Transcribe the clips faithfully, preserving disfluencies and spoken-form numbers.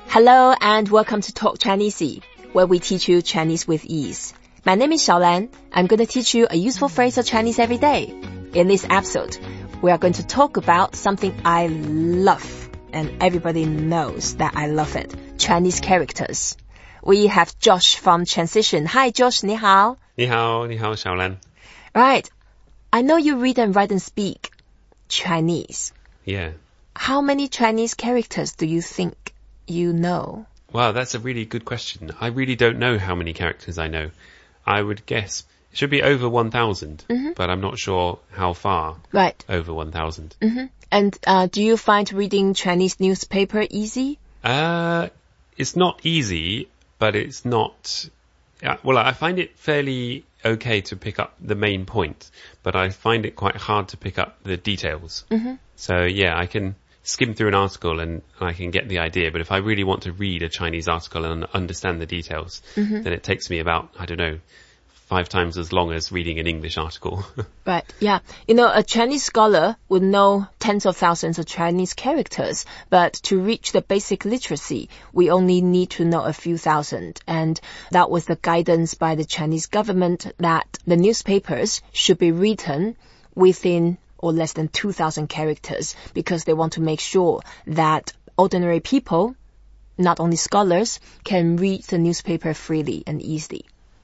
Hello and welcome to Talk Chinese, where we teach you Chinese with ease. My name is Xiaolan. I'm going to teach you a useful phrase of Chinese every day. In this episode, we are going to talk about something I love, and everybody knows that I love it. Chinese characters. We have Josh from Transition. Hi Josh, 你好. 你好,你好, Xiaolan. Right. I know you read and write and speak Chinese. Yeah. How many Chinese characters do you think you know? Wow, that's a really good question. I really don't know how many characters I know. I would guess it should be over one thousand, mm-hmm. but I'm not sure how far right. over one thousand. Mm-hmm. And uh, do you find reading Chinese newspaper easy? Uh, it's not easy, but it's not... Uh, well, I find it fairly okay to pick up the main point, but I find it quite hard to pick up the details. Mm-hmm. So, yeah, I can skim through an article and I can get the idea, but if I really want to read a Chinese article and understand the details, mm-hmm. then it takes me about, I don't know, five times as long as reading an English article. Right, yeah. You know, a Chinese scholar would know tens of thousands of Chinese characters, but to reach the basic literacy, we only need to know a few thousand. And that was the guidance by the Chinese government that the newspapers should be written within or less than two thousand characters, because they want to make sure that ordinary people, not only scholars, can read the newspaper freely and easily.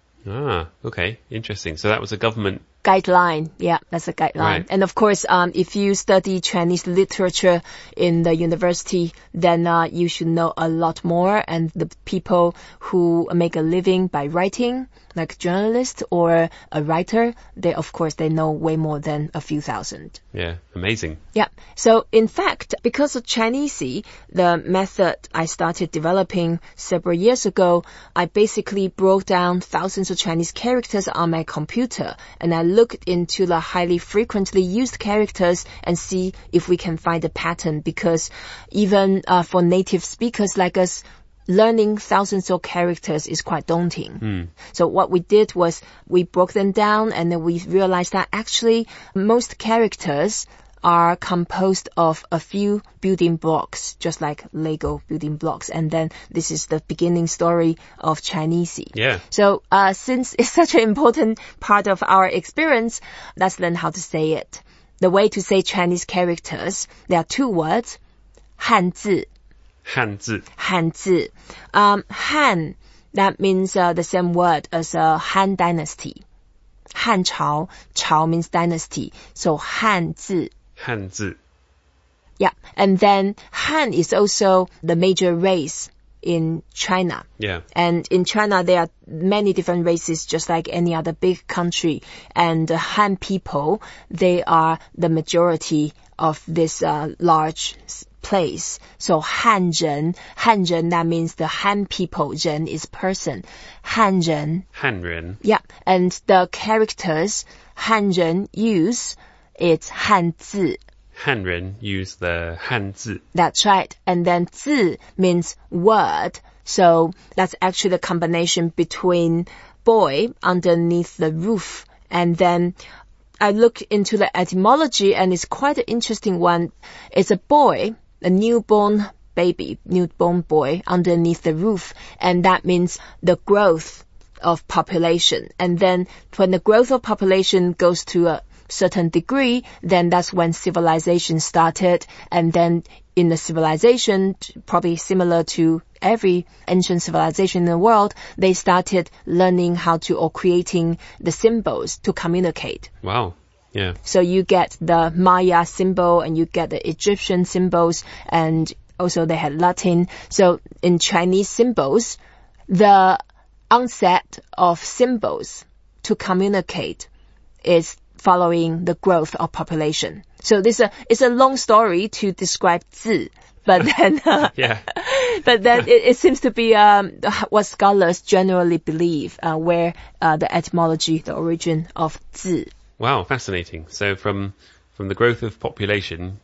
Ah, okay. Interesting. So that was a government guideline. Yeah, that's a guideline. Right. And of course, um, if you study Chinese literature in the university, then uh, you should know a lot more. And the people who make a living by writing, like a journalist or a writer, they, of course, they know way more than a few thousand. Yeah, amazing. Yeah. So, in fact, because of Chinese, the method I started developing several years ago, I basically broke down thousands of Chinese characters on my computer, and I looked into the highly frequently used characters and see if we can find a pattern, because even uh, for native speakers like us, learning thousands of characters is quite daunting. Mm. So what we did was we broke them down, and then we realized that actually most characters are composed of a few building blocks, just like Lego building blocks. And then this is the beginning story of Chinese. Yeah. So uh, since it's such an important part of our experience, let's learn how to say it. The way to say Chinese characters, there are two words, 汉字. 汉字. 汉字. Um, Han, that means uh, the same word as uh, Han Dynasty. Han Chao, Chao means dynasty. So 汉字. 汉字. Yeah. And then Han is also the major race in China. Yeah. And in China, there are many different races, just like any other big country. And the Han people, they are the majority of this uh, large place. So Han Zhen, Han Zhen, that means the Han people. Zhen is person. Han Zhen. Han Ren. Yeah. And the characters Han Zhen use, it's Han Zi. Han Ren use the Han Zi. That's right. And then Zi means word. So that's actually the combination between boy underneath the roof. And then I looked into the etymology, and it's quite an interesting one. It's a boy, a newborn baby, newborn boy underneath the roof. And that means the growth of population. And then when the growth of population goes to a certain degree, then that's when civilization started. And then in the civilization, probably similar to every ancient civilization in the world, they started learning how to, or creating the symbols to communicate. Wow. Yeah. So you get the Maya symbol, and you get the Egyptian symbols, and also they had Latin. So in Chinese symbols, the onset of symbols to communicate is following the growth of population. So this uh, is a long story to describe 字, but then uh, yeah. but then it, it seems to be um, what scholars generally believe, uh, where uh, the etymology, the origin of 字. Wow, fascinating. So from from the growth of population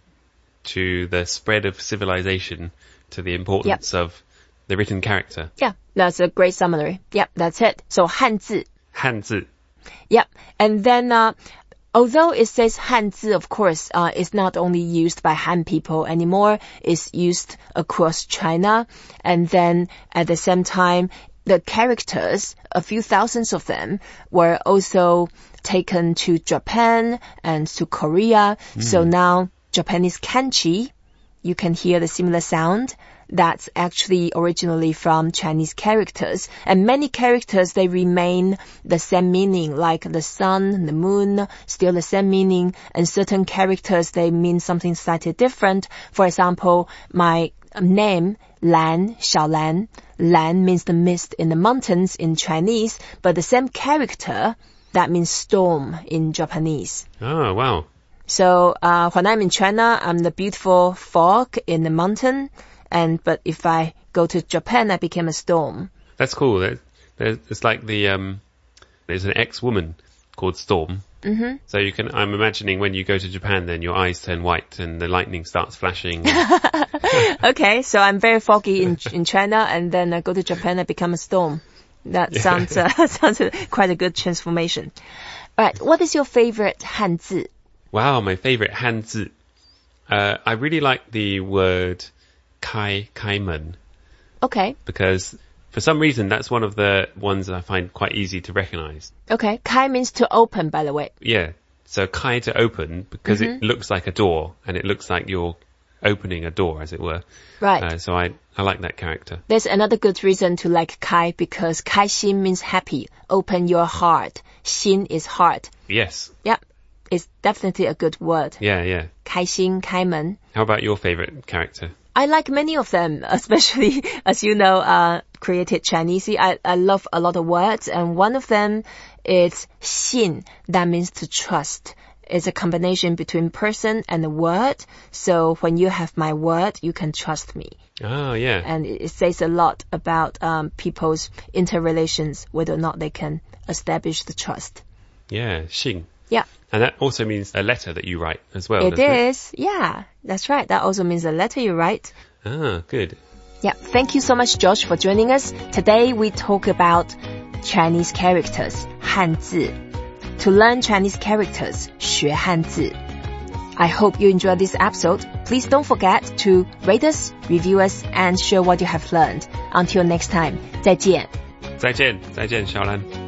to the spread of civilization to the importance yep. of the written character. Yeah, that's a great summary. Yep, that's it. So 汉字. 汉字. Yep. And then uh, Although it says 汉字, of course, uh, it's not only used by Han people anymore. It's used across China. And then at the same time, the characters, a few thousands of them, were also taken to Japan and to Korea. Mm. So now Japanese kanji, you can hear the similar sound. That's actually originally from Chinese characters. And many characters, they remain the same meaning, like the sun, the moon, still the same meaning. And certain characters, they mean something slightly different. For example, my name, Lan, Xiaolan. Lan means the mist in the mountains in Chinese, but the same character, that means storm in Japanese. Oh, wow. So uh, when I'm in China, I'm the beautiful fog in the mountain. And but if I go to Japan, I became a storm. That's cool. There, there, it's like the um, there's an ex-woman called Storm. Mm-hmm. So you can. I'm imagining when you go to Japan, then your eyes turn white and the lightning starts flashing. Okay, so I'm very foggy in in China, and then I go to Japan, I become a storm. That yeah. sounds uh, sounds quite a good transformation. All right, what is your favorite Hanzi? Wow, my favorite Hanzi. Uh, I really like the word Kai, Kaimen. Okay. Because for some reason, that's one of the ones that I find quite easy to recognize. Okay. Kai means to open, by the way. Yeah. So Kai to open because mm-hmm. it looks like a door and it looks like you're opening a door, as it were. Right. Uh, so I, I like that character. There's another good reason to like Kai because Kaixin means happy. Open your heart. Xin is heart. Yes. Yep. It's definitely a good word. Yeah, yeah. 开心, 开门. How about your favorite character? I like many of them, especially, as you know, uh, created Chinese. I, I love a lot of words, and one of them is 信, that means to trust. It's a combination between person and a word. So when you have my word, you can trust me. Oh, yeah. And it, it says a lot about um, people's interrelations, whether or not they can establish the trust. Yeah, 信. Yeah. And that also means a letter that you write as well. It is. It? Yeah, that's right. That also means a letter you write. Ah, good. Yeah. Thank you so much, George, for joining us. Today we talk about Chinese characters, 汉字. To learn Chinese characters, 学汉字. I hope you enjoyed this episode. Please don't forget to rate us, review us, and share what you have learned. Until next time, 再见. 再见，再见，小兰。